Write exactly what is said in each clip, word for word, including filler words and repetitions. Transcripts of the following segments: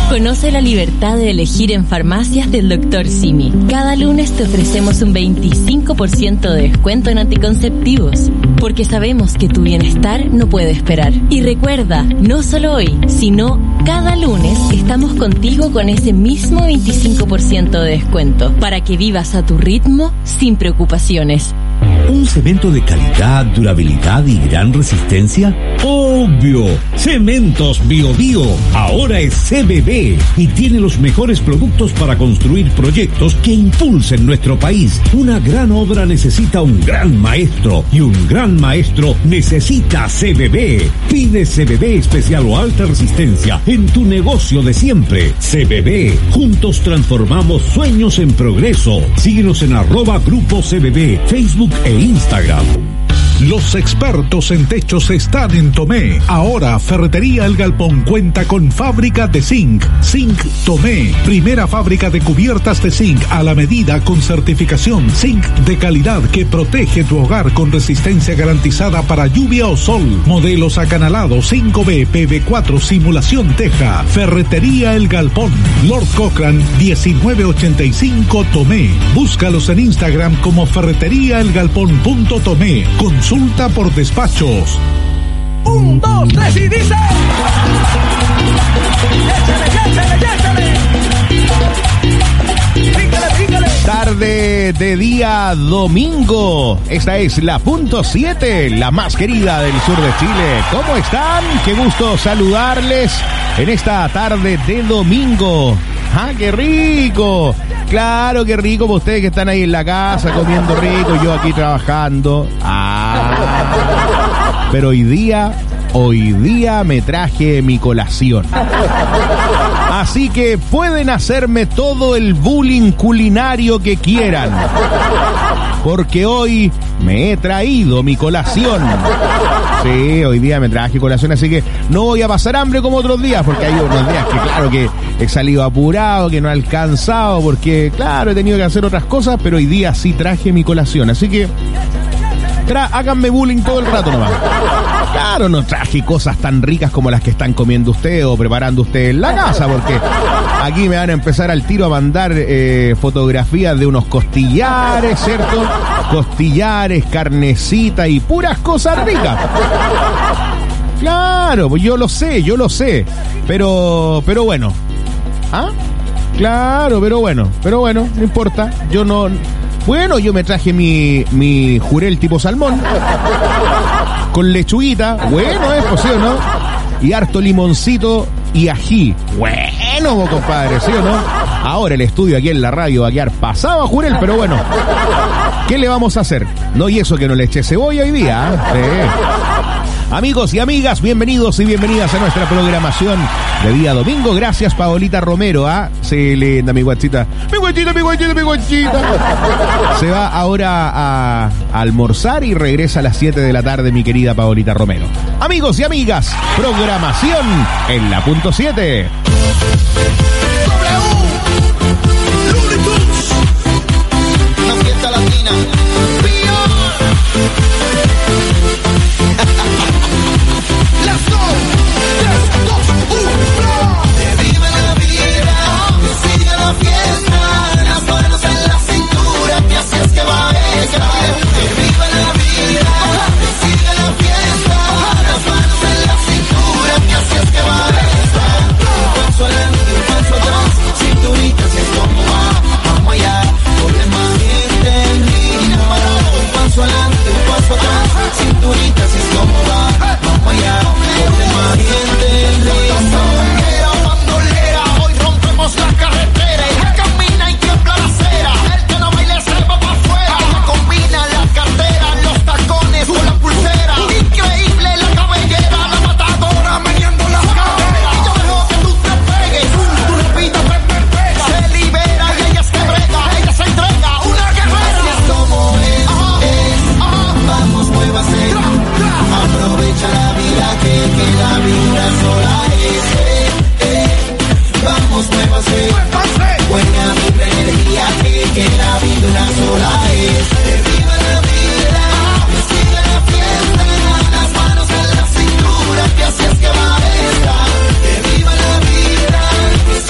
Conoce la libertad de elegir en farmacias del doctor Simi. Cada lunes te ofrecemos un veinticinco por ciento de descuento en anticonceptivos, porque sabemos que tu bienestar no puede esperar. Y recuerda, no solo hoy, sino cada lunes estamos contigo con ese mismo veinticinco por ciento de descuento, para que vivas a tu ritmo sin preocupaciones. ¿Un cemento de calidad, durabilidad y gran resistencia? ¡Obvio! Cementos Bio Bio ahora es C B B y tiene los mejores productos para construir proyectos que impulsen nuestro país. Una gran obra necesita un gran maestro y un gran maestro necesita C B B. Pide C B B especial o alta resistencia en tu negocio de siempre. C B B. Juntos transformamos sueños en progreso. Síguenos en arroba Grupo C B B, Facebook e Instagram. Los expertos en techos están en Tomé. Ahora Ferretería El Galpón cuenta con fábrica de zinc. Zinc Tomé, primera fábrica de cubiertas de zinc a la medida con certificación Zinc de calidad que protege tu hogar con resistencia garantizada para lluvia o sol. Modelos acanalados cinco B, P V cuatro, simulación teja. Ferretería El Galpón, Lord Cochran diecinueve ochenta y cinco Tomé. Búscalos en Instagram como ferretería el galpón punto tomé. Consulta por despachos. Un, dos, tres y dice. Échale, échale, échale. Pícale, pícale. Tarde de día domingo. Esta es la punto siete, la más querida del sur de Chile. ¿Cómo están? Qué gusto saludarles en esta tarde de domingo. ¡Ah, qué rico! Claro, qué rico para ustedes que están ahí en la casa comiendo rico, yo aquí trabajando. Ah, pero hoy día, hoy día me traje mi colación. Así que pueden hacerme todo el bullying culinario que quieran, porque hoy me he traído mi colación. Sí, hoy día me traje colación, así que no voy a pasar hambre como otros días, porque hay unos días que claro que he salido apurado, que no he alcanzado, porque claro, he tenido que hacer otras cosas, pero hoy día sí traje mi colación, así que tra- háganme bullying todo el rato nomás. Claro, no traje cosas tan ricas como las que están comiendo ustedes o preparando ustedes en la casa, porque aquí me van a empezar al tiro a mandar eh, fotografías de unos costillares, ¿cierto? Costillares, carnecita y puras cosas ricas. Claro, pues yo lo sé, yo lo sé, pero, pero bueno. ¿Ah? Claro, pero bueno, pero bueno, no importa, yo no... Bueno, yo me traje mi, mi jurel tipo salmón, con lechuguita, bueno, es posible, ¿no? Y harto limoncito y ají, bueno, vos, compadre, ¿sí o no? Ahora el estudio aquí en la radio va a quedar pasado a jurel, pero bueno, ¿qué le vamos a hacer? No, y eso que no le eché cebolla hoy día, ¿eh? Sí. Amigos y amigas, bienvenidos y bienvenidas a nuestra programación de día domingo. Gracias, Paolita Romero. ¿Ah? Se le da mi guachita. Mi guachita, mi guachita, mi guachita. Se va ahora a, a almorzar y regresa a las siete de la tarde, mi querida Paolita Romero. Amigos y amigas, programación en la punto siete. Una fiesta latina. Let's go. tres, dos, uno. Que vive la vida, que siga la fiesta. Las manos en la cintura, que así es que va ella. Que vive la vida, que siga la fiesta. Las manos en la cintura, que así es que va ella. Un paso adelante, un paso atrás. Cinturita, si es como va. Vamos allá, ponle más gente en ritmo. Un paso adelante, un paso atrás. Cinturita, si es como va. Vamos allá, ponle más gente en ritmo. Bandolera, bandolera, hoy rompemos la carretera. El que camina y tiembla la acera. El que no baila se va pa' afuera. El que combina la cartera, los tacones con la pulsera. Increíble la cabellera, la matadora meneando las caderas. Y yo dejo que tú te pegues, tú repitas, te pega. Se libera y ella es que brega, ella se entrega, una guerrera. Así es como es, es, vamos, muévase. Aprovecha la vida, que, que la vida sola es, eh, eh. Vamos, muévase. Buena vibra, energía, que, que la vida sola es. Que viva la vida, que siga la fiesta. Las manos en la cintura, que así es que va esta. Que viva la vida, que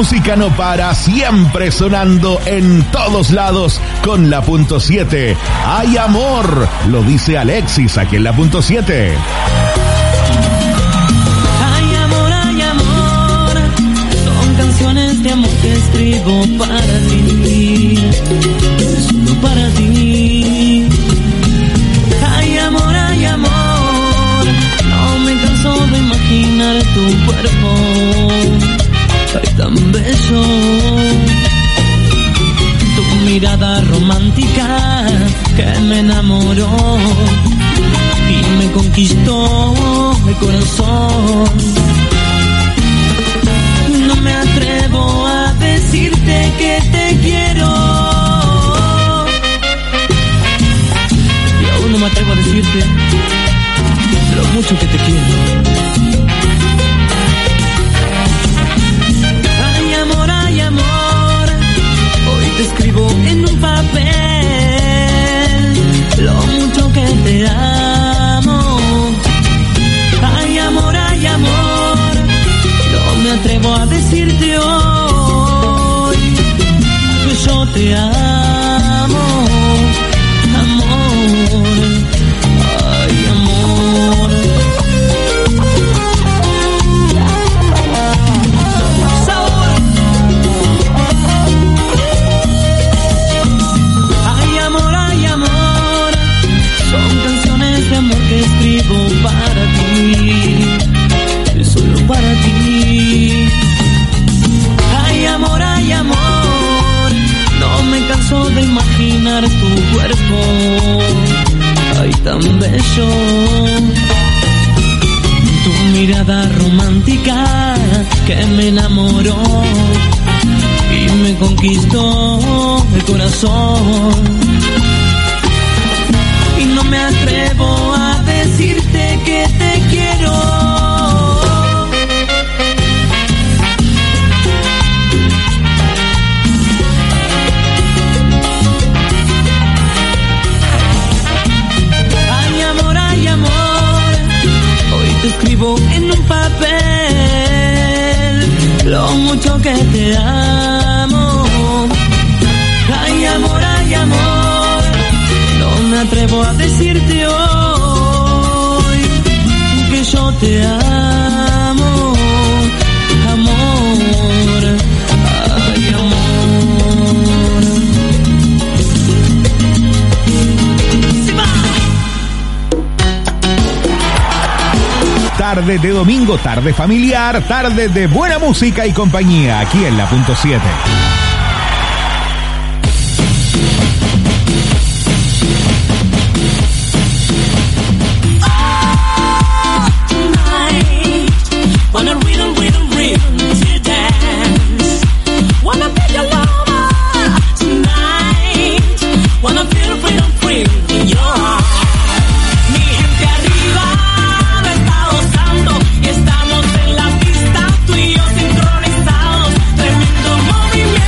música no para, siempre sonando en todos lados con la punto siete. ¡Hay amor! Lo dice Alexis aquí en la punto siete. Hay amor, hay amor, son canciones de amor que escribo para ti, solo para ti. Hay amor, hay amor, no me canso de imaginar tu cuerpo, ay tan bello. Tu mirada romántica que me enamoró y me conquistó el corazón. No me atrevo a decirte que te quiero, y aún no me atrevo a decirte lo mucho que te quiero. Ay amor, ay amor, hoy te escribo en un papel lo mucho que te amo. Ay amor, ay amor, no me atrevo a decirte hoy que yo te amo, amor, ay amor. Sabor. Ay amor, ay amor, son canciones de amor que escribo para ti, solo para ti. Ay amor, ay amor, no me canso de imaginar tu cuerpo, ay tan bello. Tu mirada romántica que me enamoró y me conquistó el corazón. Y no me atrevo a decirte que te quiero. Ay amor, ay amor, hoy te escribo en un papel lo mucho que te amo. Ay amor, ay amor, no me atrevo a decirte hoy que yo te amo, amor, ay amor. ¡Sí va! Tarde de domingo, tarde familiar, tarde de buena música y compañía aquí en la punto siete. Wanna rhythm, rhythm, rhythm to dance. Wanna be your lover tonight. Wanna feel freedom, freedom in your heart. Mi gente arriba me está gozando y estamos en la pista, tú y yo sincronizados. Tremendo movimiento.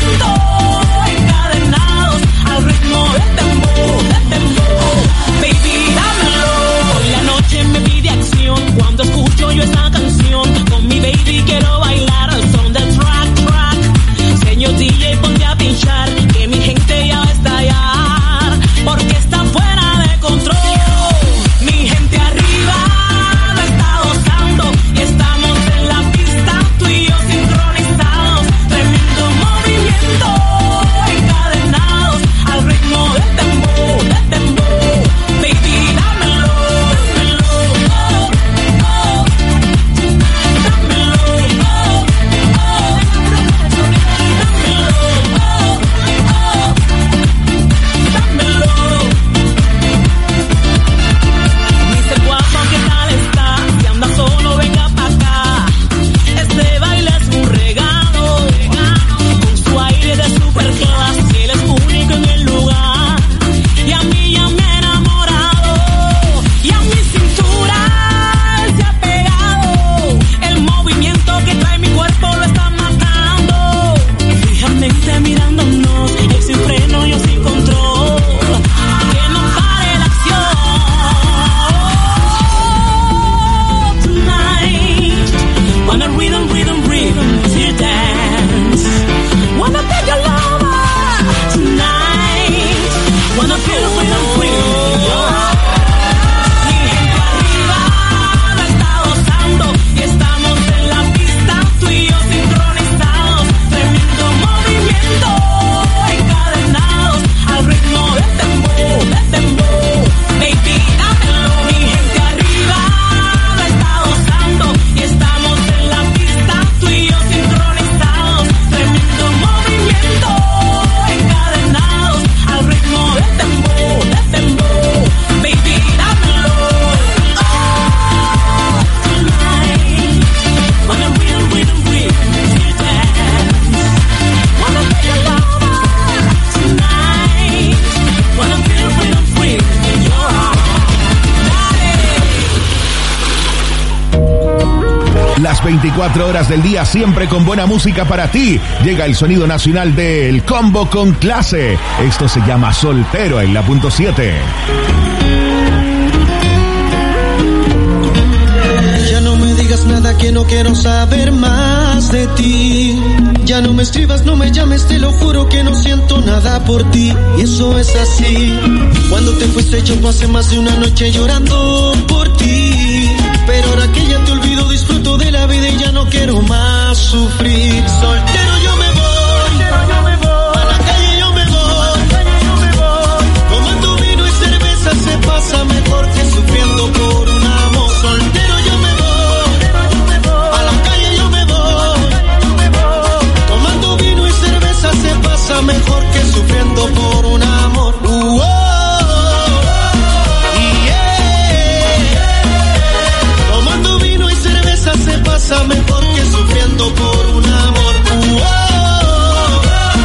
Las veinticuatro horas del día siempre con buena música para ti. Llega el sonido nacional del Combo con Clase. Esto se llama Soltero en la punto siete. Ya no me digas nada, que no quiero saber más de ti. Ya no me escribas, no me llames, te lo juro que no siento nada por ti. Y eso es así. Cuando te fuiste yo pasé más de una noche llorando por ti. Pero ahora que ya te olvido disfruto de la vida y ya no quiero más sufrir. Soltero yo me voy, a la calle yo me voy. Tomando vino y cerveza se pasa mejor que sufriendo por un amor. Soltero yo me voy, a la calle yo me voy. Tomando vino y cerveza se pasa mejor que sufriendo por un amor. Uh, oh. Se pasa mejor que sufriendo por un amor. Uh, oh,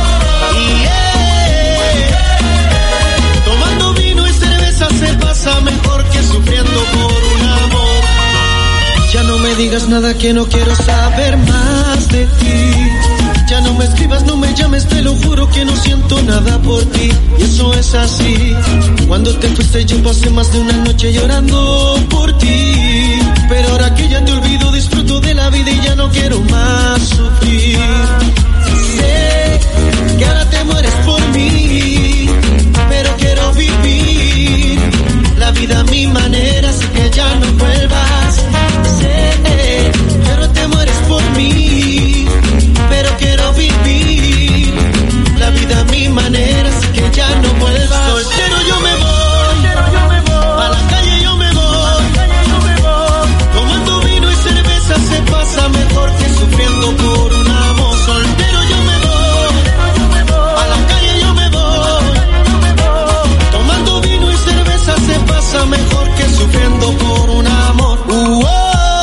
yeah. Tomando vino y cerveza se pasa mejor que sufriendo por un amor. Ya no me digas nada, que no quiero saber más de ti. Ya no me escribas, no me llames, te lo juro que no siento nada por ti. Y eso es así. Cuando te fuiste yo pasé más de una noche llorando por ti. Pero ahora que ya te olvido disfruto de la vida y ya no quiero más sufrir. Sé que ahora te mueres por mí, pero quiero vivir la vida a mi manera, así que ya no vuelvas. Sé que ahora te mueres por mí, pero quiero vivir la vida a mi manera, así que ya no vuelvas. Soltero yo me voy, a la calle yo me voy. Tomando vino y cerveza se pasa mejor que sufriendo por un amor. Soltero yo me voy, a la calle yo me voy. Tomando vino y cerveza se pasa mejor que sufriendo por un amor. Uh, oh.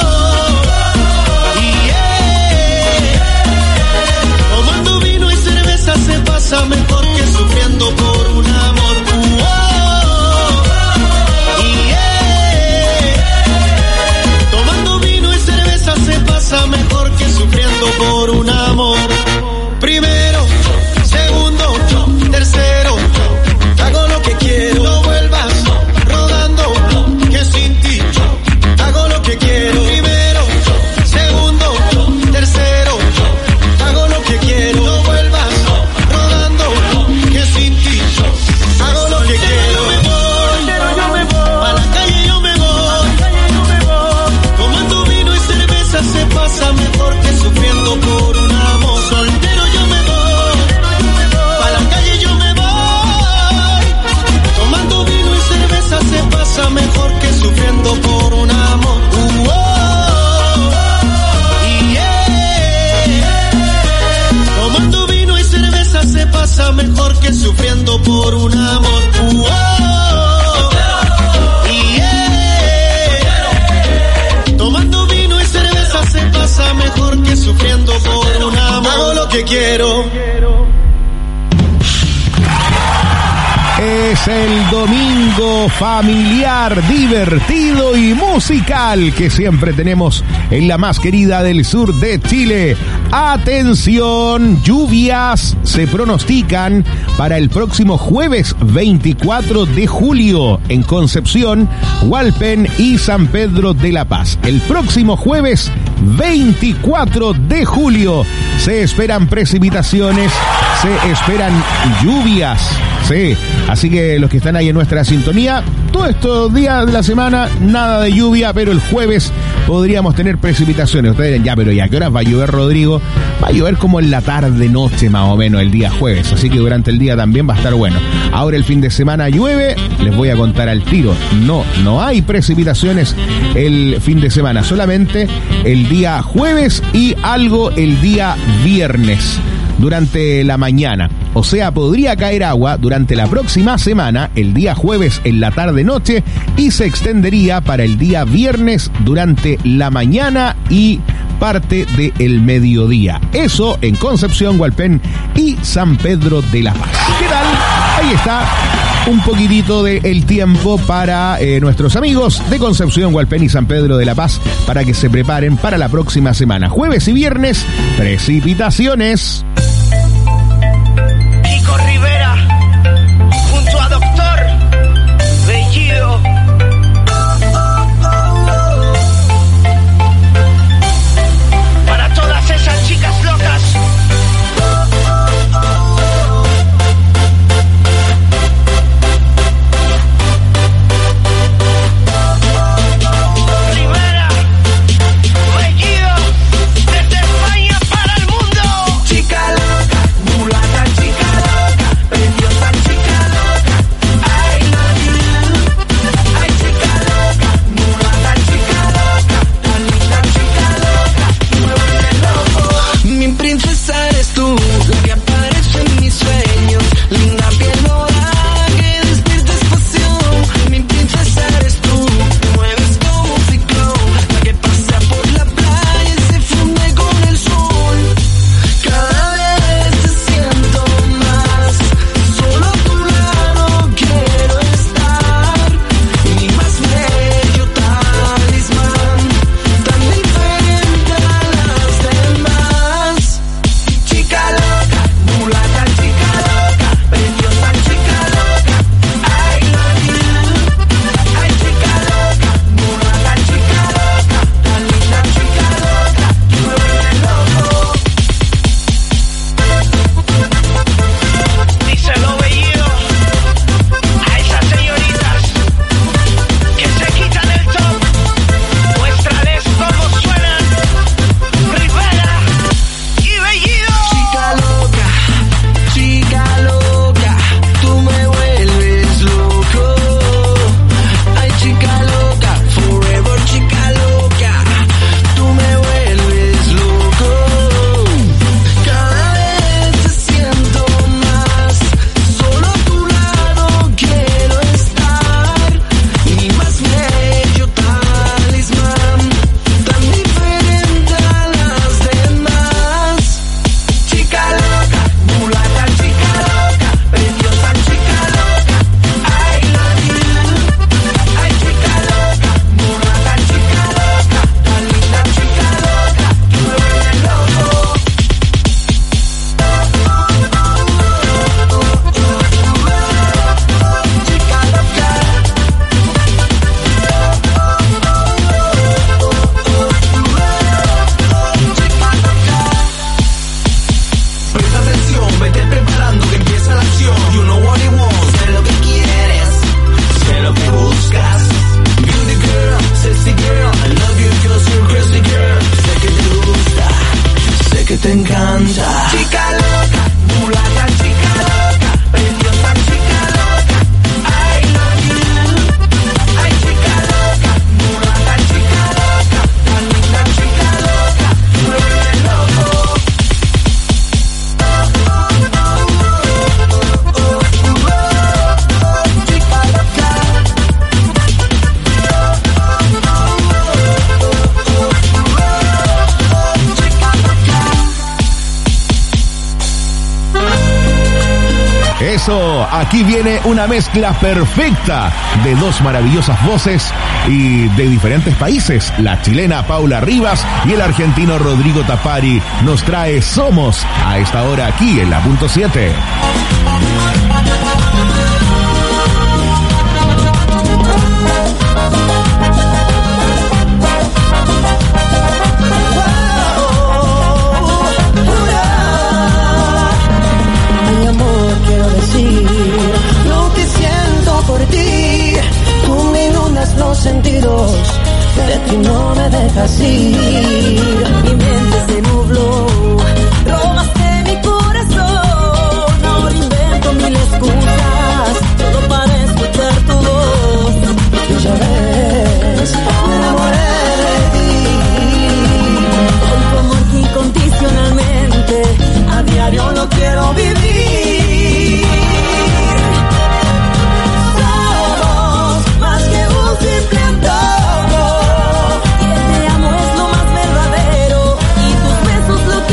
Se pasa mejor que sufriendo por un amor. Uh, oh, yeah. Tomando vino y cerveza se pasa mejor que sufriendo por un amor. Primero, segundo, tercero, hago lo que quiero. No vuelvas rodando, que sin ti hago lo que quiero. Primero, segundo, tercero, hago lo que quiero. No vuelvas que sin ti hago lo que quiero. Yo me voy, a la calle yo me voy. Tomando vino y cerveza se pasa mejor que sufriendo por un amor. Soltero yo me voy, a la calle yo me voy. Tomando vino y cerveza se pasa mejor que sufriendo por un amor. Uh, oh, yeah. Tomando vino y cerveza se pasa mejor que sufriendo por un amor. Uh, oh, yeah. Tomando vino y cerveza se pasa mejor que sufriendo por un amor. Hago lo que quiero. Es el domingo familiar, divertido y musical que siempre tenemos en la más querida del sur de Chile. Atención, lluvias se pronostican para el próximo jueves veinticuatro de julio en Concepción, Hualpén y San Pedro de la Paz. El próximo jueves veinticuatro de julio se esperan precipitaciones, se esperan lluvias. Sí, así que los que están ahí en nuestra sintonía, todos estos días de la semana, nada de lluvia, pero el jueves podríamos tener precipitaciones. Ustedes dirán, ya, pero ¿y a qué horas va a llover, Rodrigo? Va a llover como en la tarde, noche más o menos, el día jueves, así que durante el día también va a estar bueno. Ahora el fin de semana llueve, les voy a contar al tiro. No, no hay precipitaciones el fin de semana, solamente el día jueves y algo el día viernes durante la mañana. O sea, podría caer agua durante la próxima semana, el día jueves en la tarde-noche, y se extendería para el día viernes durante la mañana y parte del mediodía. Eso en Concepción, Hualpén y San Pedro de la Paz. ¿Qué tal? Ahí está un poquitito del tiempo para eh, nuestros amigos de Concepción, Hualpén y San Pedro de la Paz para que se preparen para la próxima semana. Jueves y viernes, precipitaciones. Kiko Rivera, junto a Doctor Bellido. Para todas esas chicas locas. Rivera, Bellido, desde España para el mundo. Chica loca, mulata, chica loca, preciosa chica loca, I love you. Ay, chica loca, mulata, chica loca, tan linda chica loca, me vuelve loco. Mi princesa eres tú, la que aparece en mis sueños, linda piel morada que despiertas pasión. Mi princesa eres tú, te mueves como un ciclón, la que pasa por la playa y se funde con el sol. Cada vez te siento más, solo a tu lado quiero estar. Mi más bello talismán, tan diferente a las demás. Chica loca, mulata, chica loca, preciosa chica loca, I love you. Ay, chica loca, mulata, chica loca, tan linda chica loca, me vuelve loco. Díselo, Bellido, a esas señoritas que se quitan el top. Muéstrales cómo suenan Rivera y Bellido. Chica loca, chica loca, tú me vuelves loco. Ay, chica loca, forever chica loca, tú me vuelves loco. Cada vez te siento más, solo a tu lado quiero estar. Mi más bello talismán, tan diferente a las demás. Chica loca, mulata, chica loca, preciosa chica loca, I love you. Ay, chica loca, mulata, chica loca, tan linda chica loca, que me vuelve loco. Chica loca. Presta atención, vete preparando que empieza la acción. You know what you want, sé lo que quieres, sé lo que buscas. Beauty girl, sexy girl, I love you because you're crazy girl. Sé que te gusta, sé que te encanta. Chica loca, mulata, chica loca, preciosa chica loca, I love you. Ay, chica loca, mulata, chica loca, tan linda chica loca, me vuelve loco. Eso, aquí viene una mezcla perfecta de dos maravillosas voces y de diferentes países. La chilena Paula Rivas y el argentino Rodrigo Tapari nos trae Somos a esta hora aquí en la punto siete. Ay, amor, quiero decir lo que siento por ti. Tú me inundas los sentidos, de ti no me dejas ir. Mi mente se nubló, robaste mi corazón. Ahora invento mil excusas, todo para escuchar tu voz. Y ya ves, me enamoré de ti. Con tu amor incondicionalmente, a diario lo quiero vivir. Somos más que un simple antojo, y el te amo es lo más verdadero, y tus besos lo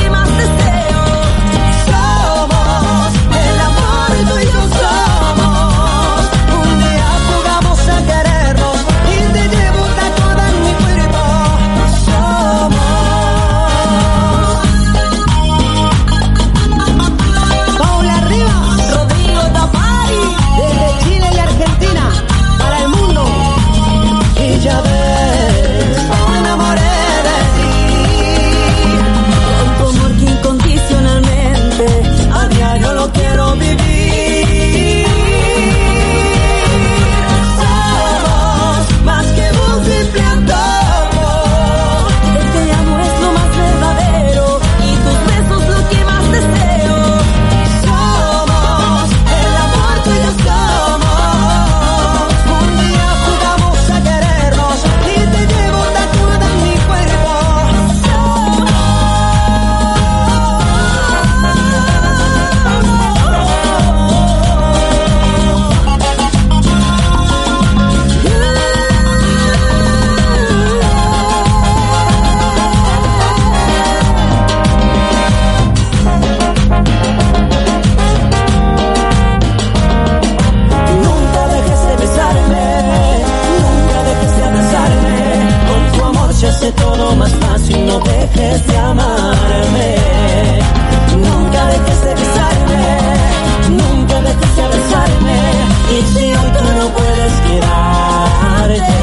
noche hace todo más fácil, no dejes de amarme. Nunca dejes de besarme, nunca dejes de besarme. Y si hoy tú no puedes quedarte,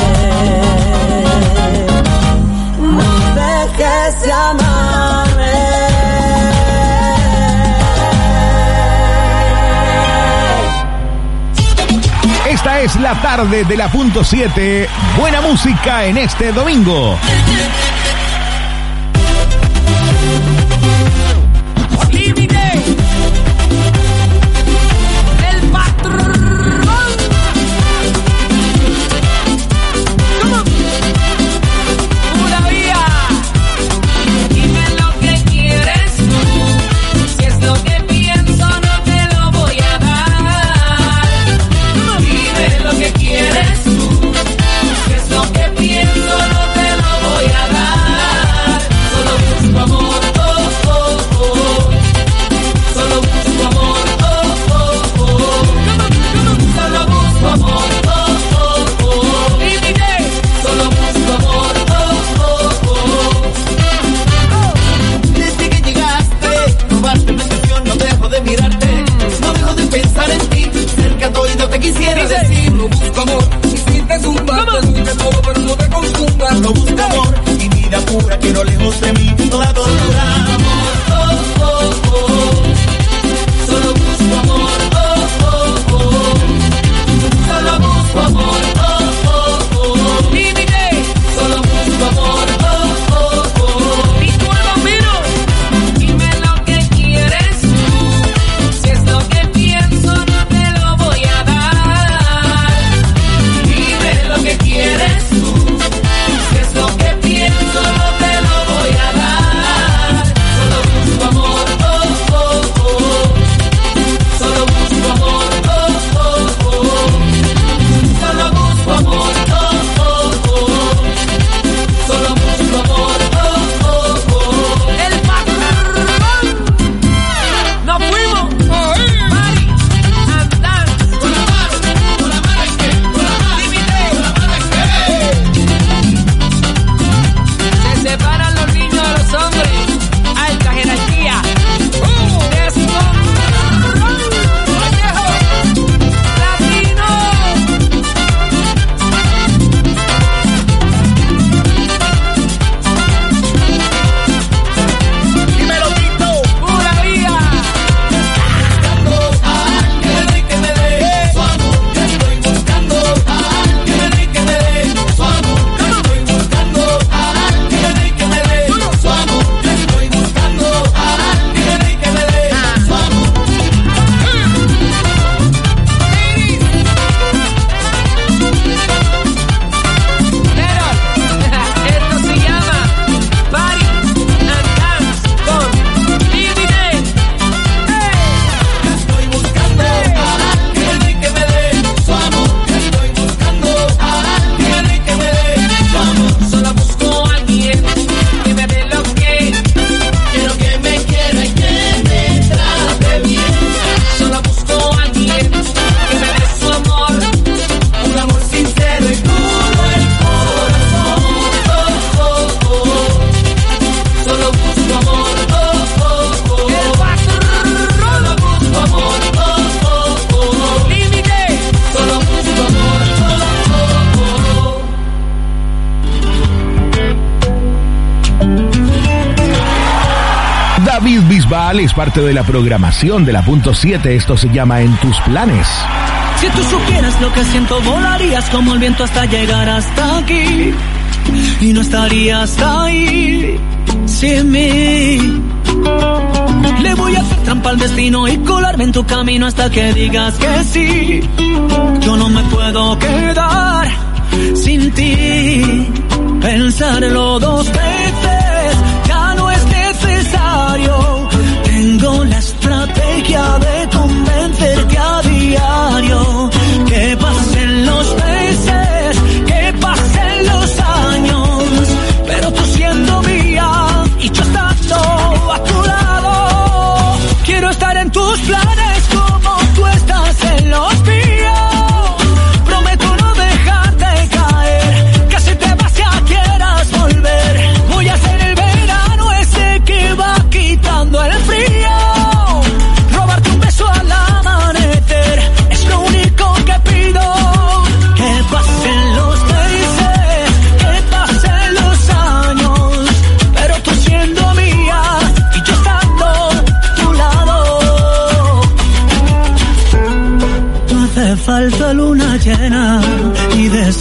no dejes de amarme. Esta es la tarde de la punto siete. Buena música en este domingo. Quisiera decir, no busco amor, y si te zumba, te zumba todo, pero no te confundas. No busco amor, y vida pura, quiero lejos de mí toda tortura. Oh, oh, oh, solo busco amor, oh, oh, oh, solo busco amor, oh, oh, oh, límite, solo busco amor, oh, oh, oh. Y tú el bambino, dime lo que quieres tú, si es lo que pienso no te lo voy a dar. Lo que quieres tú, si es lo que pienso, no te lo voy a dar. Solo busco amor, oh, oh, oh. Solo busco amor, oh, oh, oh. Solo busco amor, oh, oh, oh. Solo busco amor, oh, oh, oh. El patrón. Nos fuimos. Mari, andan con la mano, con la mano es que, con la mano. Límite. Se separan los niños de los hombres. Alta jerarquía. Descontrol. Vallejo. Latino. Dímelo, Tito. Pura vida. Buscando a alguien que me dé su amor. Que estoy buscando a alguien que me dé su amor. Que estoy buscando a alguien que me dé su amor. Que estoy buscando a alguien que me dé su amor. Pero esto se llama Party and Dance con Límite. Estoy buscando a alguien que me dé su amor. Estoy buscando a alguien que me dé su amor. Solo busco a alguien que me dé lo que quiero, que me quiera y que me trate bien. Solo busco a alguien que me dé su amor, un amor sincero y puro el corazón. Oh, oh, oh. Solo busco amor, oh, oh, oh. El patrón. Solo busco amor, oh, oh, oh. Límite. Solo busco amor, oh, oh, oh. David Bisbal es parte de la programación de la punto siete. Esto se llama En tus planes. Si tú supieras lo que siento, volarías como el viento hasta llegar hasta aquí. Y no estarías ahí sin mí. Le voy a hacer trampa al destino y colarme en tu camino hasta que digas que sí. Yo no me puedo quedar sin ti. Pensarlo dos veces ya no es necesario. Tengo la estrategia de convencerte a diario. Que pasen los meses, que pasen los años, pero tú siendo mía y yo estando a tu lado. Quiero estar en tus planes como tú estás en los míos. Prometo no dejarte caer, que si te vas ya quieras volver.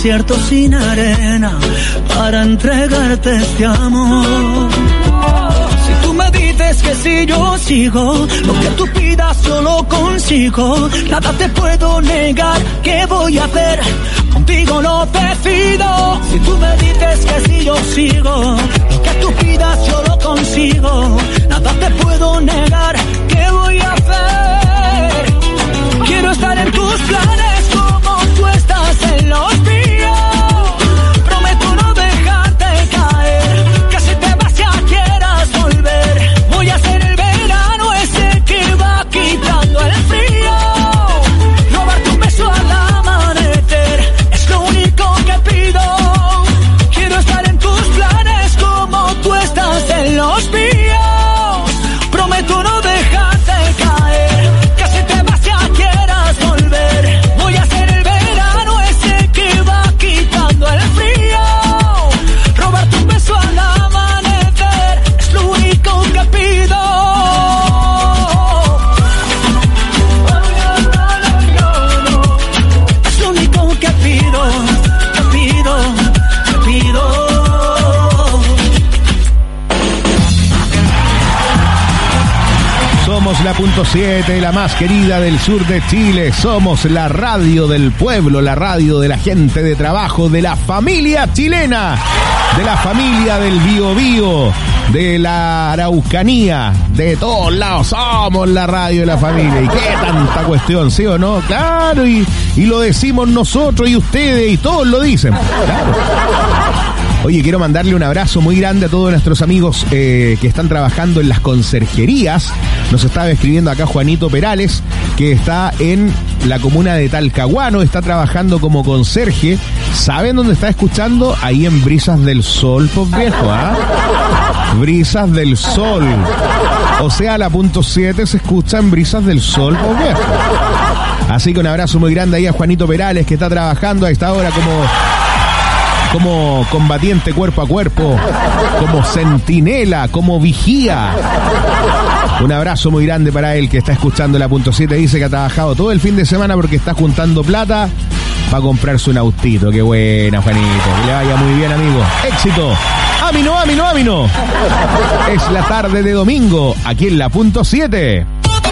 desierto sin arena para entregarte este amor. Si tú me dices que si yo sigo, lo que tú pidas yo lo consigo. Nada te puedo negar, ¿qué voy a hacer? Contigo no te pido. Si tú me dices que si yo sigo, lo que tú pidas yo lo consigo. Nada te puedo negar, ¿qué voy a hacer? Quiero estar en tus planes como tú estás en los míos. Prometo no dejarte caer, que si te vas ya quieras volver. Voy a ser el verano ese que va quitando el frío. Robarte un beso al amanecer es lo único que pido. Quiero estar en tus planes como tú estás en los míos. Prometo no dejarte caer, que si te vas ya quieras volver. Voy a ser el verano ese que va quitando el frío. Robarte un beso al amanecer es lo único que pido. Es lo único que pido, que pido, que pido. Somos la punto siete, la más querida del sur de Chile. Somos la radio del pueblo, la radio de la gente de trabajo, de la familia chilena, de la familia del Biobío, de la Araucanía, de todos lados. Somos la radio de la familia. ¿Y qué tanta cuestión, sí o no? Claro, y, y lo decimos nosotros y ustedes y todos lo dicen. Claro. Oye, quiero mandarle un abrazo muy grande a todos nuestros amigos eh, que están trabajando en las conserjerías. Nos estaba escribiendo acá Juanito Perales, que está en la comuna de Talcahuano, está trabajando como conserje. ¿Saben dónde está escuchando? Ahí en Brisas del Sol, pues viejo, ¿ah? ¿eh? Brisas del Sol. O sea, la punto siete se escucha en Brisas del Sol, pues viejo. Así que un abrazo muy grande ahí a Juanito Perales, que está trabajando a esta hora como... como combatiente cuerpo a cuerpo, como centinela, como vigía. Un abrazo muy grande para él que está escuchando la punto siete. Dice que ha trabajado todo el fin de semana porque está juntando plata para comprarse un autito. Qué buena, Juanito. Que le vaya muy bien, amigo. Éxito. Amino, amino, amino. Es la tarde de domingo aquí en la punto siete.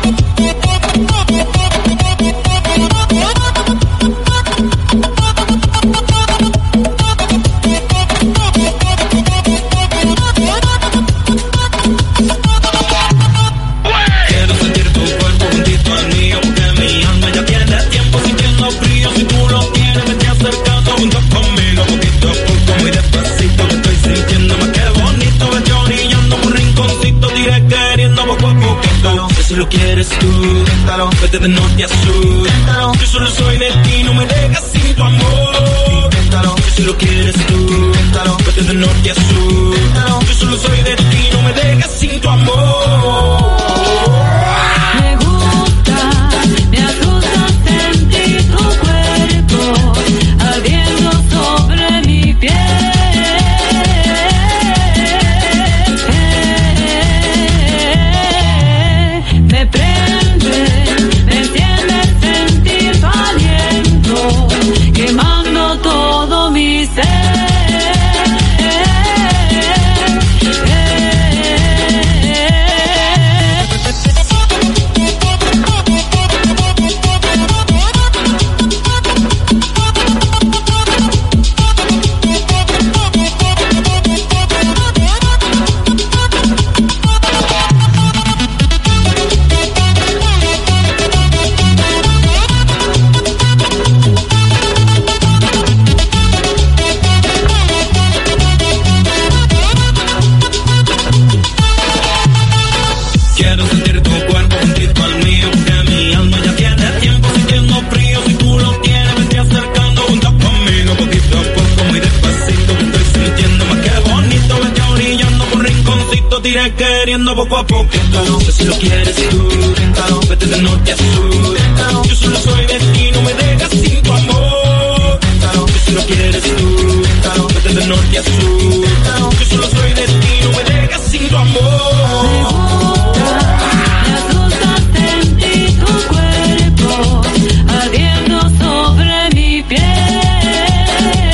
Si lo quieres tú, inténtalo, vete de norte a sur, inténtalo. Yo solo soy de ti, no me dejas sin tu amor, inténtalo. Si lo quieres tú, inténtalo, vete de norte a sur, inténtalo. Yo solo soy de ti, no me dejas sin tu amor. Me gusta, me asusta sentir tu cuerpo ardiendo sobre mi piel. Me prende, me enciende sentir tu aliento, quemando todo mi ser. Iré queriendo poco a poco. No sé si lo quieres tú, inténtalo, vete de norte a sur, inténtalo. Yo solo soy de ti, no me dejas sin tu amor, inténtalo. Si lo quieres tú, inténtalo, vete de norte a sur, inténtalo. Yo solo soy de ti, no me dejas sin tu amor. Me asusta sentir tu cuerpo ardiendo sobre mi piel.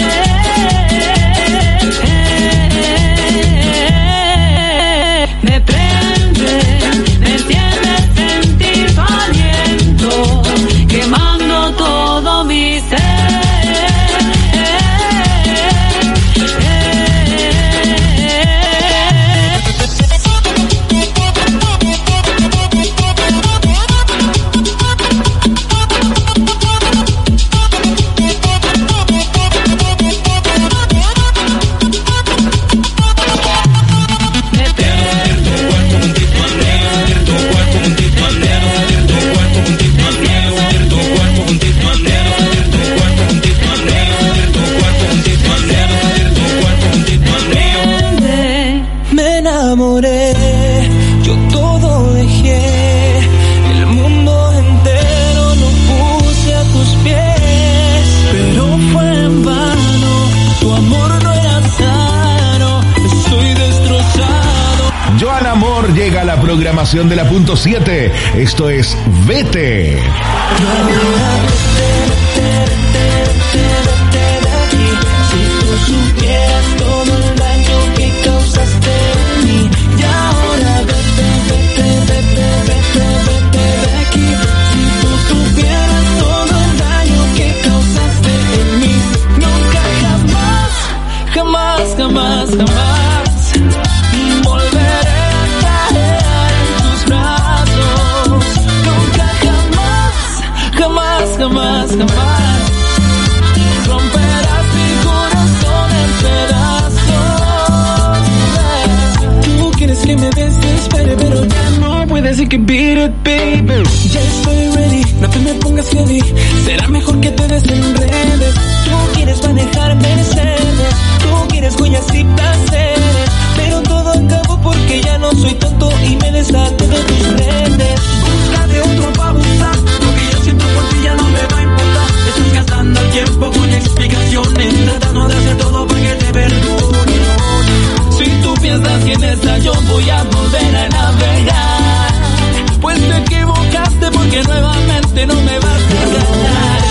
Joan Amor llega a la programación de la punto siete. Esto es Vete. Si tú supieras todo el daño que causaste en mí, y ahora vete, vete, vete, vete, vete de aquí. Si tú supieras todo el daño que causaste en mí, nunca jamás, jamás, jamás, jamás volveré a caer en tus brazos. Nunca jamás, jamás, jamás, jamás romperás mi corazón en pedazos. Tú quieres que me desespere, pero ya no puedes y que beat it, baby. Ya estoy ready, no te me pongas heavy. Será mejor que te desenredes. Tú quieres manejar Mercedes, tú quieres huellas y placeres, pero todo acabó porque ya no soy tonto y me desaté de tus redes. Búscate otro pa' abusar, lo que yo siento por ti ya no me va a importar. Estás gastando el tiempo con explicaciones, tratando de hacer todo para que te perdone. Si tú piensas que en esta yo voy a volver a navegar, pues te equivocaste porque nuevamente no me vas a engañar.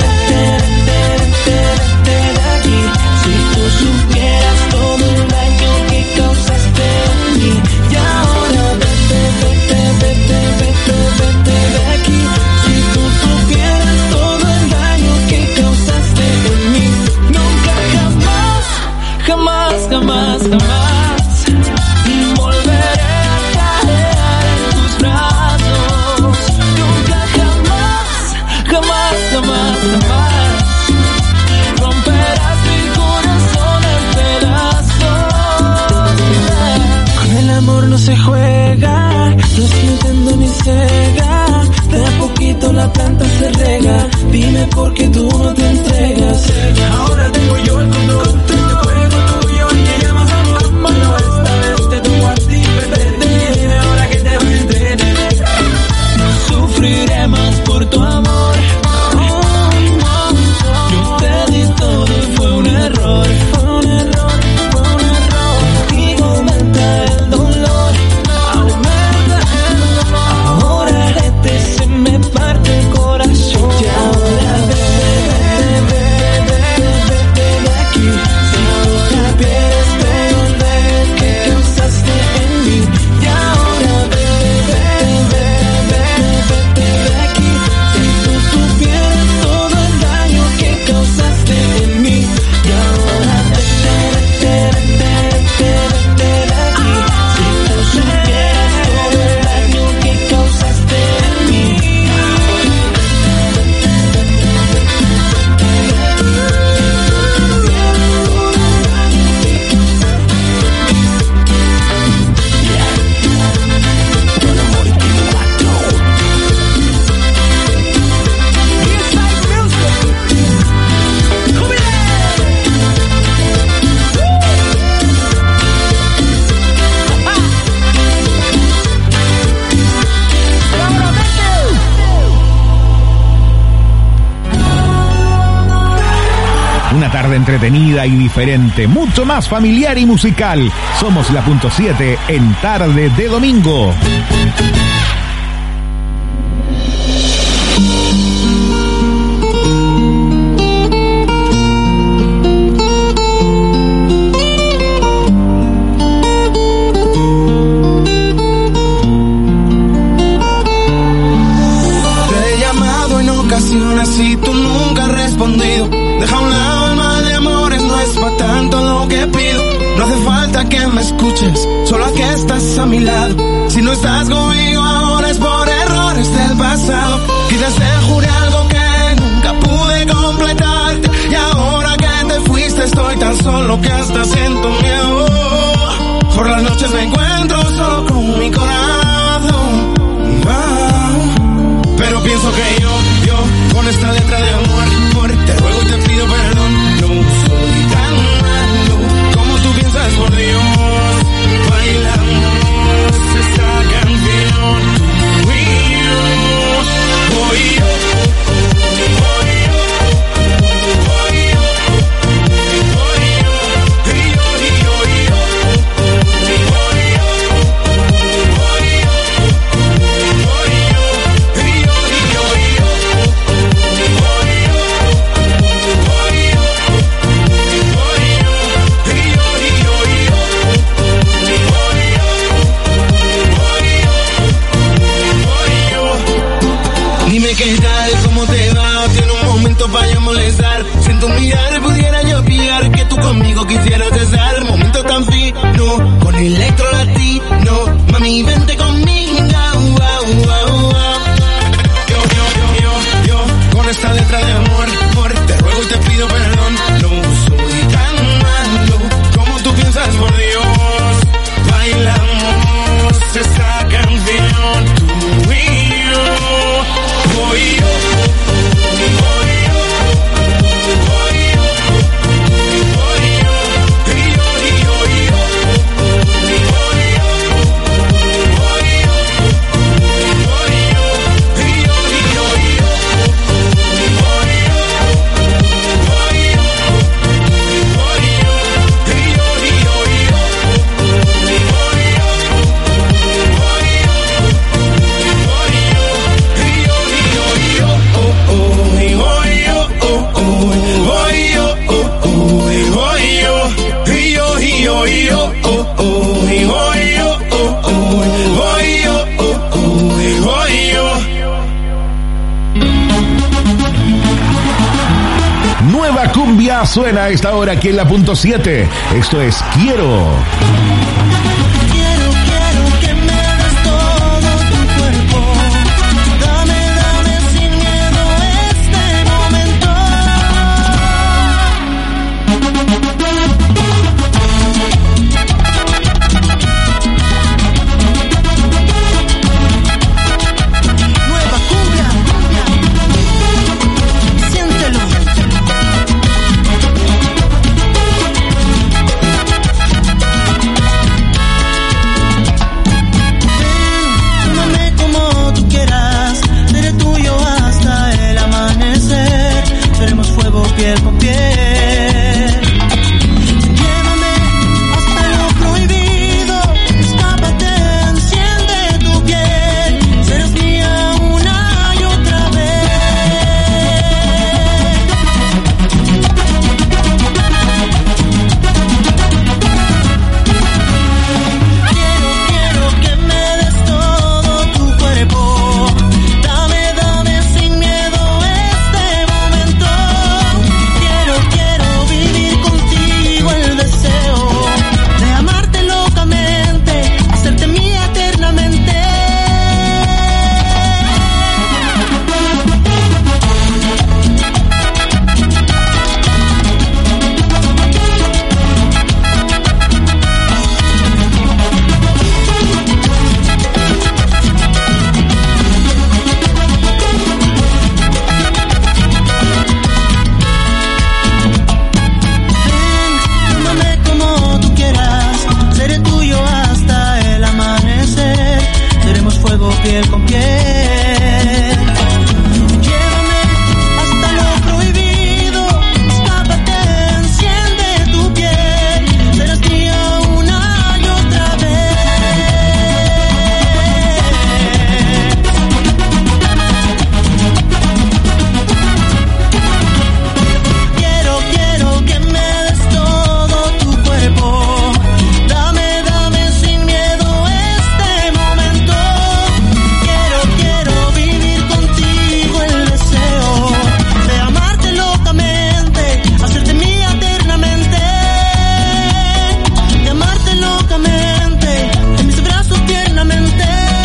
Si tú supieras todo el daño que causaste en mí, y ahora vete, vete, vete, vete, vete de aquí. Si tú supieras todo el daño que causaste en mí, nunca jamás, jamás, jamás, jamás volveré a caer en tus brazos. Nunca jamás, jamás, jamás, jamás romperás mi corazón en pedazos. Con el amor no se juega, no es Nintendo ni Sega. De a poquito la planta se rega. Dime por qué tú no te entregas. Ahora tengo yo el control del juego tuyo y que llamas amor. Pero esta vez te tomo a ti, vete. Dime ahora que te voy a entretener. Sufriré más por tu amor. Yo te di todo, fue un error, fue un error, fue un error. Contigo aumenta el dolor, aumenta el dolor. Ahora vete, se me parte el corazón. Y ahora vete, vete, vete, vete de aquí. Si tú supieras todo el daño que causaste en mí, y ahora vete, vete, vete, vete de aquí. Si tú supieras todo el daño que causaste en mí, y ahora vete, vete, vete, vete de aquí. Si tú supieras todo el daño que causaste en mí. Una tarde entretenida y diferente, mucho más familiar y musical. Somos la punto siete en tarde de domingo. Te he llamado en ocasiones y tú nunca has respondido. Deja a un lado el mal de amores, no es pa' tanto lo que pido. No hace falta que me escuches, solo a que estás a mi lado. Si no estás conmigo ahora es por errores del pasado. Quizás te juré algo que nunca pude completarte, y ahora que te fuiste estoy tan solo que hasta siento miedo. Por las noches me encuentro solo con mi corazón. Ah, pero pienso que yo, yo, con esta letra de amor, amor, te ruego y te pido perdón. No soy tan malo como tú piensas, por Dios. Bailamos esta canción, tú y yo. Voy yo, voy yo, voy yo, voy yo, y yo, y yo, y yo, y voy yo. oh, oh, oh, oh, oh, oh, oh, oh, oh. Nueva cumbia suena a esta hora aquí en la punto siete. Esto es Quiero. Piel con piel, llévame hasta lo prohibido, escápate, enciende tu piel, serás mía una y otra vez. Quiero, quiero que me des todo tu cuerpo, dame, dame sin miedo este momento. Quiero vivir contigo el deseo de amarte locamente, hacerte mía eternamente. Piel con piel, llévame hasta lo prohibido, escápate, enciende tu piel, serás mía una y otra vez. Quiero, quiero que me des todo tu cuerpo, dame, dame sin miedo este momento. Quiero vivir contigo el deseo de amarte locamente, hacerte mía eternamente, de amarte locamente, en mis brazos tiernamente.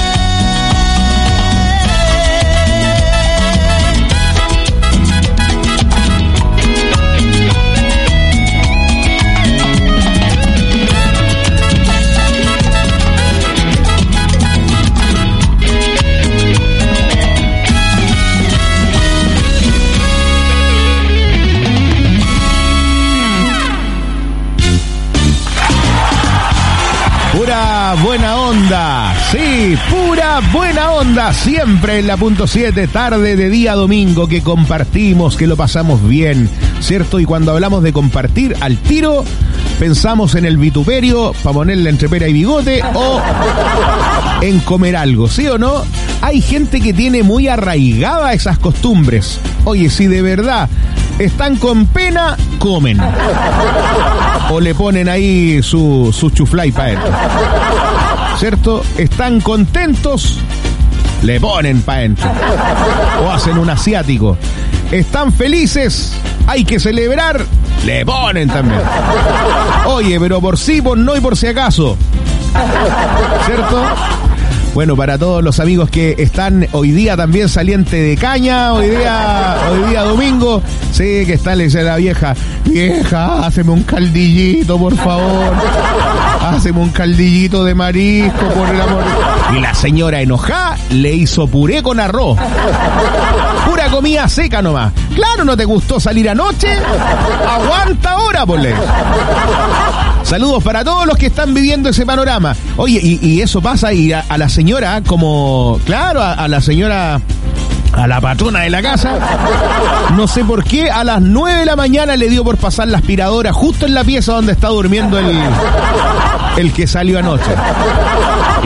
Pura buena onda, sí, pura buena onda, siempre en la punto siete, tarde de día domingo, que compartimos, que lo pasamos bien, ¿cierto? Y cuando hablamos de compartir al tiro, pensamos en el vituperio para ponerle entre pera y bigote o en comer algo, ¿sí o no? Hay gente que tiene muy arraigada esas costumbres. Oye, si de verdad están con pena, comen. O le ponen ahí su, su chuflay para él. ¿Cierto? Están contentos, le ponen para adentro. O hacen un asiático. Están felices, hay que celebrar, le ponen también. Oye, pero por sí, por no y por si acaso. ¿Cierto? Bueno, para todos los amigos que están hoy día también saliente de caña, hoy día, hoy día domingo, sí, que está, le dice la vieja, vieja, háceme un caldillito, por favor, háceme un caldillito de marisco, por el amor. Y la señora enojada le hizo puré con arroz. Pura comida seca nomás. Claro, ¿no te gustó salir anoche? Aguanta ahora, por ley. Saludos para todos los que están viviendo ese panorama. Oye, y, y eso pasa y a, a la señora, como, claro, a, a la señora, a la patrona de la casa, no sé por qué, a las nueve de la mañana le dio por pasar la aspiradora justo en la pieza donde está durmiendo el, el que salió anoche. Y va.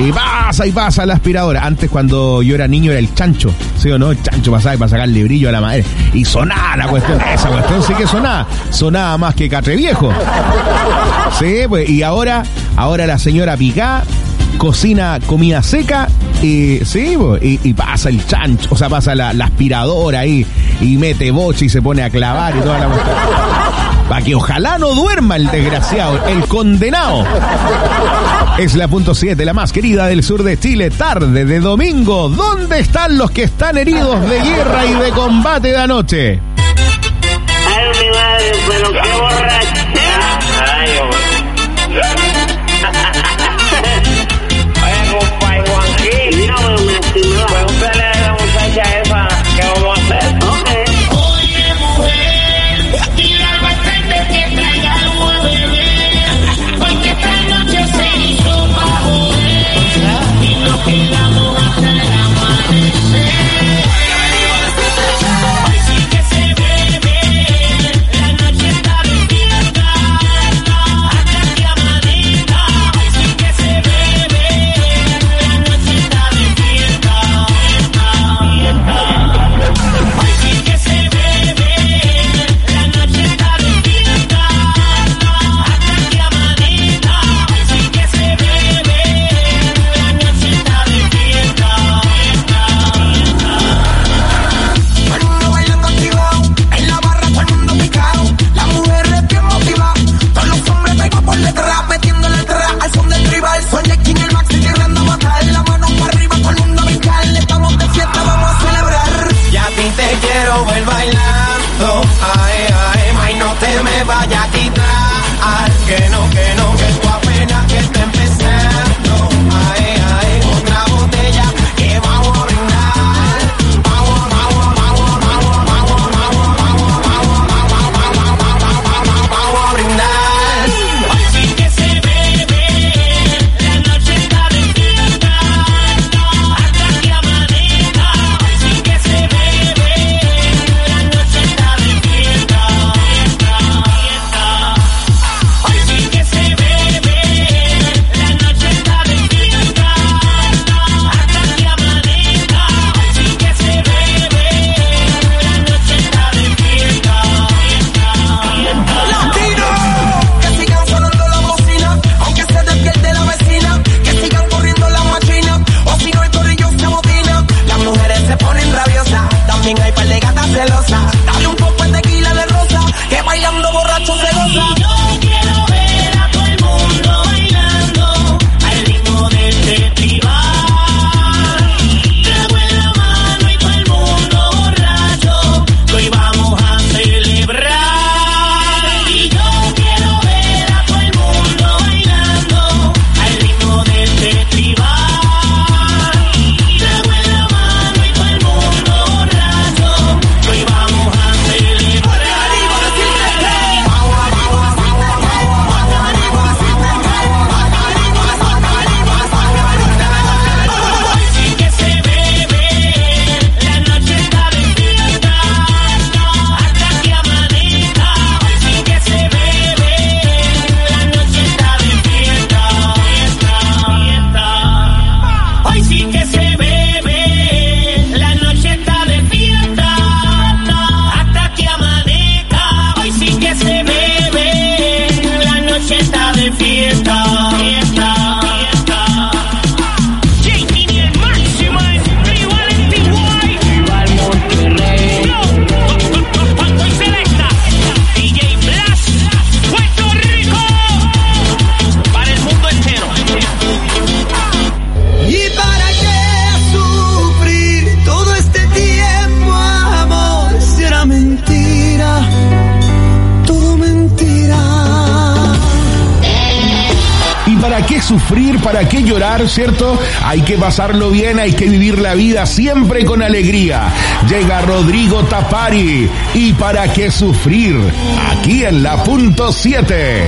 pasa y pasa la aspiradora. Antes, cuando yo era niño, era el chancho, ¿sí o no? El chancho pasaba y para sacarle brillo a la madera. Y sonaba la cuestión. Esa cuestión sí que sonaba. Sonaba más que catre viejo. Sí, pues, y ahora, ahora la señora Picá cocina comida seca y sí, pues, y, y pasa el chancho, o sea, pasa la, la aspiradora ahí y mete boche y se pone a clavar y toda la cuestión. Para que ojalá no duerma el desgraciado, el condenado. Es la punto siete, la más querida del sur de Chile, tarde de domingo. ¿Dónde están los que están heridos de guerra y de combate de anoche? Ay, mi madre, pero qué borrachera. Ay, oye, compadre Juanquín, pregúntale a la muchacha esa qué vamos a hacer. Okay. Oye, mujer, dile al bartender que traiga algo a beber, porque esta noche se hizo pa' joder y nos quedamos hasta el amanecer. Hoy sí que se bebe, la noche está de fiesta, hasta que amanezca. Hoy sí que se bebe, la noche está de fiesta, fiesta, fiesta. Hoy sí que se bebe, la noche está de fiesta, hasta que amanezca. Hoy sí que se bebe, la noche está de fiesta, fiesta, fiesta. Todo el mundo bailando activado, en la barra todo el mundo picado, las mujeres bien motivadas, todos los hombres pegados por detrás, metiéndole atrás al son del tribal. Soy el King, el Maxi, tirando a matar, la mano para arriba, todo el mundo a brincar. Estamos de fiesta, vamos a celebrar. Y a ti te quiero ver bailando, ay, ay, ay, no te me vayas a quitar, que no, que no, que tú apenas que está empezando, ay, ay, otra botella que vamos a brindar. Vamos, vamos, vamos, vamos, vamos, vamos, vamos, vamos, vamos, vamos, vamos a brindar. Hoy sí que se bebe, la noche está de fiesta, hasta que amanezca. Hoy sí que se bebe, la noche está de fiesta, fiesta, fiesta. Hoy sí que se bebe, la noche está de fiesta, hasta que amanezca. Hoy sí que se bebe, la noche está de fiesta, fiesta, fiesta. ¡Latino! Que sigan sonando las bocinas, aunque se despierte la vecina, que sigan corriendo las machinas, o si no el corrillo se amotina. Las mujeres se ponen rabiosas, también hay par de gatas celosas. Dale un poco de tequila de rosa, que bailando borracho se goza. Yo quiero ver a todo el mundo bailando al ritmo de este tribal. Trago en la mano y todo el mundo borracho, que hoy vamos a celebrar. Y yo quiero ver a todo el mundo bailando al ritmo de este tribal. Trago en la mano y todo el mundo borracho, que hoy vamos a celebrar. Hoy sí que se bebe, la noche está de fiesta, hasta que amanezca. Hoy sí que se bebe, la noche está de fiesta, fiesta, fiesta. Hoy sí que se bebe, la noche está de fiesta, hasta que amanezca. Hoy sí que se bebe, la noche está de fiesta, fiesta, fiesta. J Mini el máximo, J Valentín Guay, Rival Monterrey, Paco y Selecta, D J Blas, Puerto Rico, para el mundo entero. ¿Y para qué sufrir todo este tiempo, amor? Si era mentira, todo mentira. ¿Y para qué sufrir? ¿Para qué llorar? ¿Cierto? Hay que pasarlo bien, hay que vivir la vida siempre con alegría. Llega Rodrigo Tapari. ¿Y para qué sufrir? Aquí en la punto siete.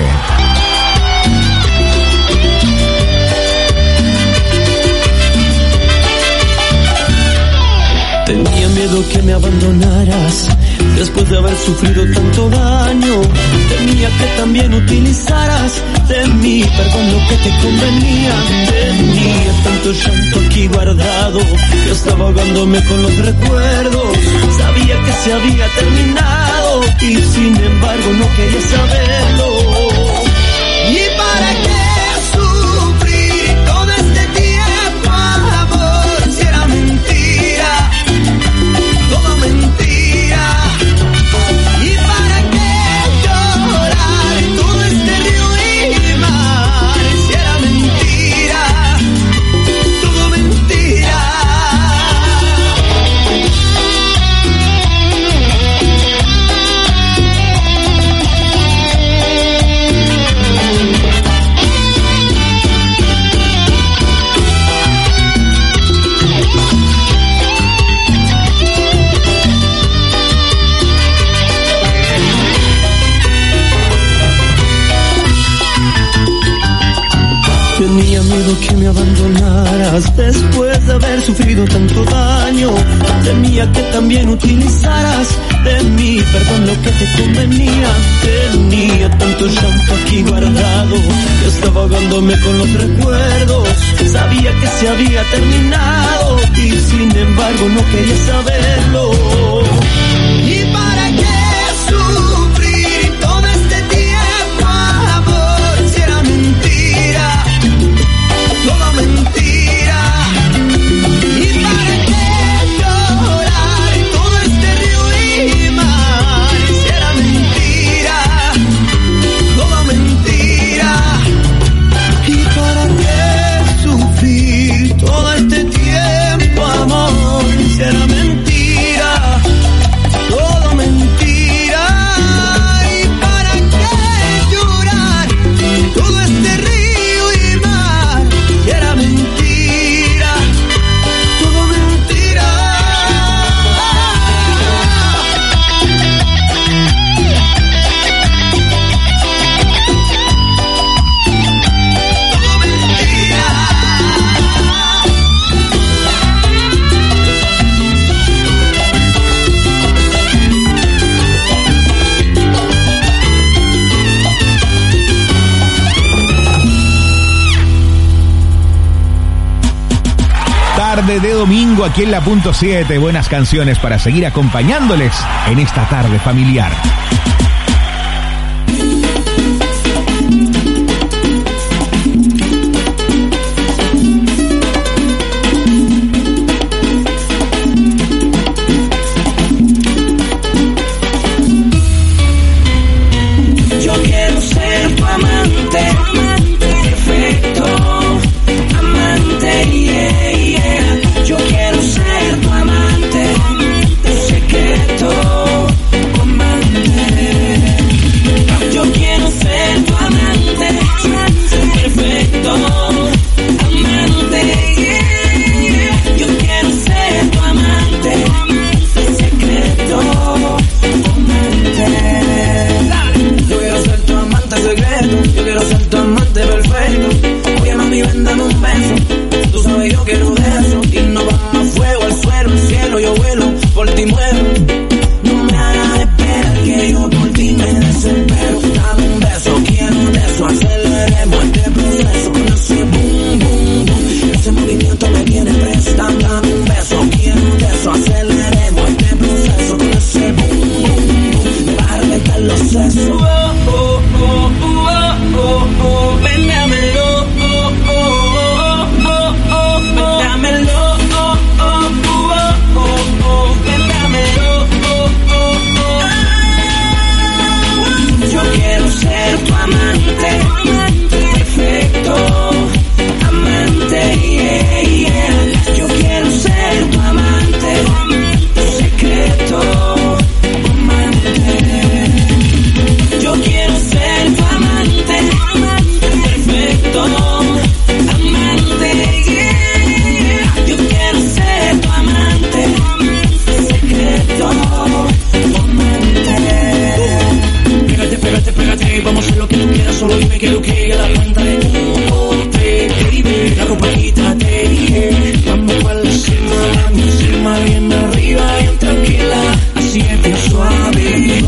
Tenía miedo que me abandonaras después de haber sufrido tanto daño. Temía que también utilizaras de mí, perdón, lo que te convenía. Tenía tanto llanto aquí guardado que estaba ahogándome con los recuerdos. Sabía que se había terminado y sin embargo no quería saberlo. ¿Y para qué sufrir todo este tiempo, amor? Si era mentira, todo mentira. ¿Y para qué llorar todo este río y mar? Si era mentira, todo mentira. Tenía miedo que me abandonaras después de haber sufrido tanto daño. Temía que también utilizaras de mí, perdón, lo que te convenía. Tenía tanto llanto aquí guardado que estaba ahogándome con los recuerdos. Sabía que se había terminado y sin embargo no quería saberlo. ¿Y para qué sufrir todo este tiempo, amor? Si era mentira, toda mentira. ¿Y para qué llorar todo este río y mar? Si era mentira, toda mentira. ¿Y para qué sufrir todo este tiempo, amor? Si era mentira, todo mentira. ¿Y para qué llorar todo este río y mar? Si era mentira, todo mentira. Todo mentira. Tarde de domingo aquí en la punto siete. Buenas canciones para seguir acompañándoles en esta tarde familiar. Yo quiero ser tu amante, perfecto, amante, yeah, yeah. Yo quiero ser tu amante, tu secreto, amante. Yo quiero ser tu amante, perfecto, amante, yeah. Yo quiero ser tu amante, tu secreto, amante. Yo quiero ser tu amante secreto, yo quiero ser tu amante perfecto. Oye mami, ven, dame un beso, tú sabes yo quiero de eso. Y no vamos a fuego, al suelo, al cielo, yo vuelo, por ti muero. No me hagas esperar que yo por ti me desespero. Dame un beso, quiero de eso, aceleremos este proceso. Con ese boom, boom, boom, ese movimiento me tiene presta. Dame un beso, quiero de eso, aceleremos este proceso. Con ese boom, boom, boom, me va a reventar los sesos. Oh, oh, oh, oh, oh, oh, ven, dámelo, oh, oh, oh, oh, oh, oh, dámelo, oh, oh, oh, oh, oh, ven, dámelo, oh, oh, oh. Yo quiero ser tu amante, perfecto, amante, yeah, yeah. Yo quiero ser tu amante, tu secreto, amante. Yo quiero ser tu amante, perfecto, amante, yeah. Yo quiero ser tu amante, secreto, amante. Pégate, pégate, pégate, vamos a hacer lo que tú quieras, solo dime que lo que llegue a la cuenta de tu bote, baby. La ropa quítate, yeah. Vamos para encima, encima, bien arriba, bien tranquila, así es bien suave.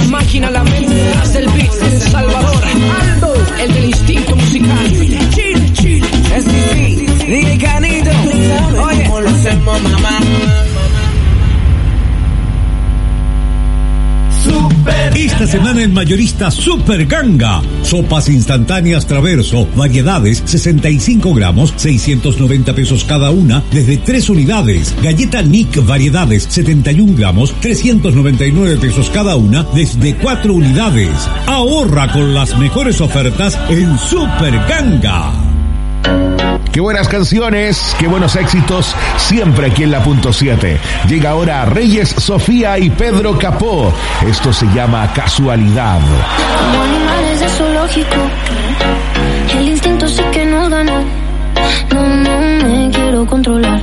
máquina, la mente hace el beat. Salvador, Aldo, el del instinto musical. Chile, Chile, S D C, D J Canito. Oye, ¿cómo lo hacemos, mamá? Esta semana en Mayorista Super Ganga. Sopas instantáneas Traverso, variedades, sesenta y cinco gramos, seiscientos noventa pesos cada una, desde tres unidades. Galleta Nick, variedades, setenta y un gramos, trescientos noventa y nueve pesos cada una, desde cuatro unidades. Ahorra con las mejores ofertas en Super Ganga. Qué buenas canciones, qué buenos éxitos, siempre aquí en la punto siete. Llega ahora Reyes, Sofía y Pedro Capó. Esto se llama Casualidad. Como animales de zoológico, el instinto sí que no ganó. No, no me quiero controlar.